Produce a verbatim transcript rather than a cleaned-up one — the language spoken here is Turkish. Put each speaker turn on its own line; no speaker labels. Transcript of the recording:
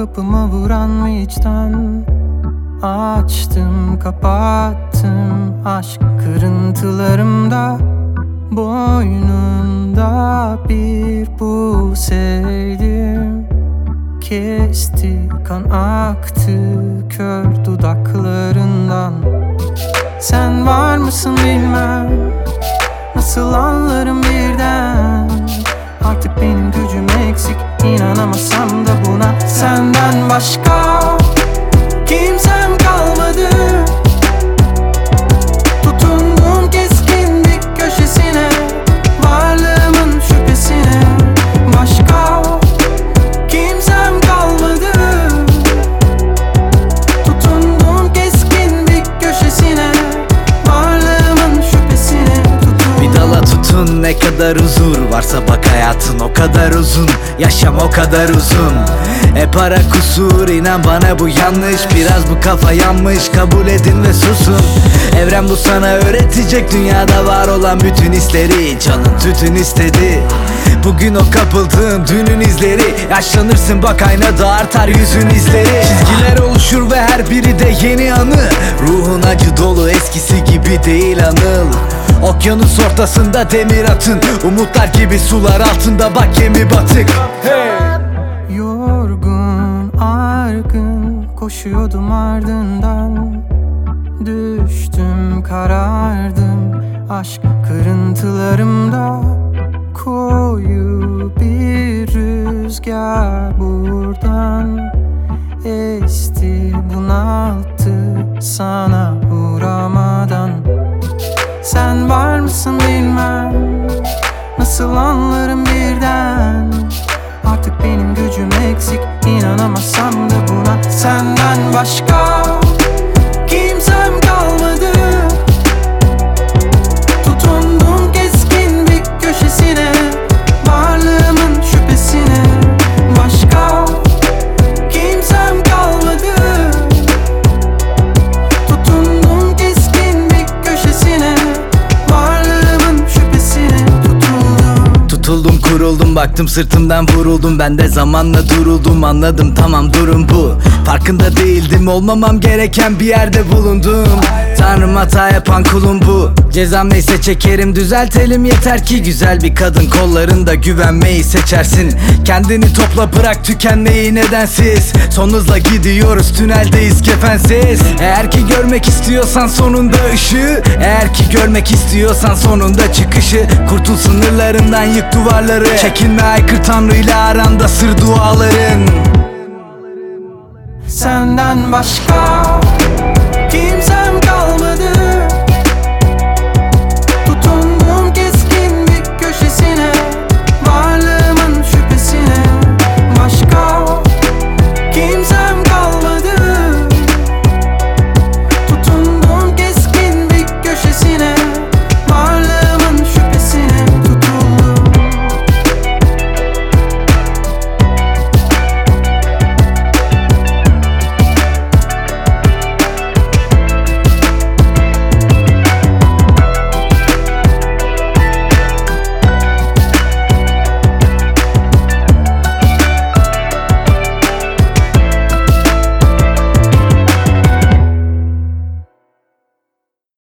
kapıma vuran vicdan. Açtım kapattım aşk kırıntılarımda. Boynunda bir bu sevdim. Kesti kan aktı kör dudaklarından. Sen var mısın bilmem, nasıl anlarım birden. Artık benim gücüm eksik, inanamasam da buna. Senden başka kimsem kalmadı. Tutundum keskin bir köşesine, varlığımın şüphesine. Başka kimsem kalmadı. Tutundum keskin bir köşesine, varlığımın şüphesine. Tutundum.
Bir dala tutun, ne kadar huzur varsa bak hayatın o kadar uzun. Yaşam o kadar uzun. E para kusur, inan bana bu yanlış. Biraz bu kafa yanmış, kabul edin ve susun. Evren bu sana öğretecek, dünyada var olan bütün hisleri. Canın tütün istedi. Bugün o kapıldığın dünün izleri. Yaşlanırsın bak aynada artar yüzün izleri. Çizgiler oluşur ve her biri de yeni anı. Ruhun acı dolu, eskisi gibi değil anıl. Okyanus ortasında demir atın, umutlar gibi sular altında bak gemi batık. Hey!
Yorgun, argın koşuyordum ardından. Düştüm, karardım aşk kırıntılarımda. Koyu bir rüzgar buradan esti, bunalttı sana uğramadan. Sen var mısın bilmem, nasıl anlarım birden. Artık benim gücüm eksik, inanamasam da buna. Senden başka kimsem kalmadı. Tutundum keskin bir köşesine, varlığımın şüphesine. Başka kimsem kalmadı. Tutundum keskin bir köşesine, varlığımın şüphesine. Tutuldum.
Tutuldum kuruldum, baktım sırtımdan vuruldum. Ben de zamanla duruldum, anladım tamam durum bu. Farkında değildim, olmamam gereken bir yerde bulundum. Tanrım hata yapan kulum bu. Cezam neyse çekerim, düzeltelim yeter ki. Güzel bir kadın kollarında güvenmeyi seçersin. Kendini topla, bırak tükenmeyi nedensiz. Son hızla gidiyoruz, tüneldeyiz kefensiz. Eğer ki görmek istiyorsan sonunda ışığı, eğer ki görmek istiyorsan sonunda çıkışı. Kurtul sınırlarından, yık duvarları. Çekinme, aykır Tanrı'yla aranda sır duaların.
Senden başka kimsem kalmadı.